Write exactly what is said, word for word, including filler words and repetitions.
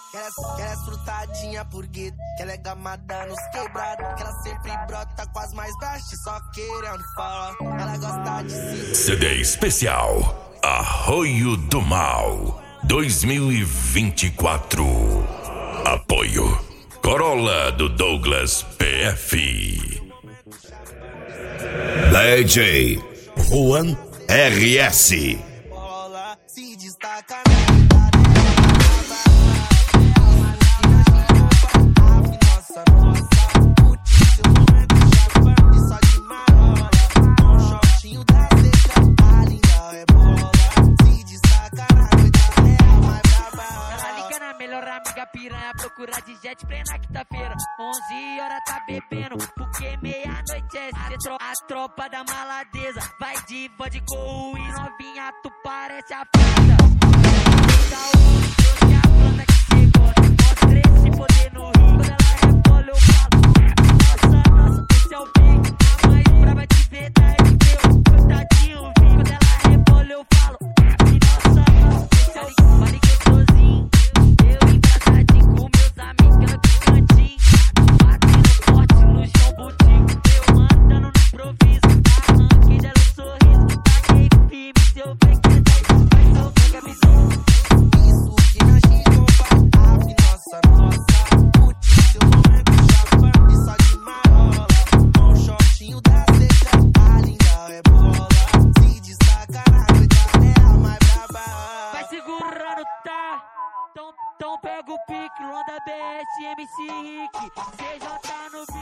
Que ela, que ela é frutadinha por gueto, que ela é gamada nos quebrados, que ela sempre brota com as mais baixas, só querendo falar. Ela gosta de se... C D especial Arroio do Mal dois mil e vinte e quatro. Apoio Corolla do Douglas P F. D J Juan R S. Se destaca piranha, procura de jet plena quinta-feira. Onze horas tá bebendo, porque meia-noite é cetro. A tropa da maladeza vai de vodka e novinha, tu parece a fada. Da onde trouxe a planta que cê gosta. Mostra esse poder no rio, quando ela rebola eu falo. Nossa, nossa, esse é o pique. A mais brava de verdade, meu. Coitadinho, vi. Quando ela rebola eu falo. E nossa, nossa, esse é o pique. Falei que eu sozinho. Então pega o pique, Londa B S, M C Rick, C J no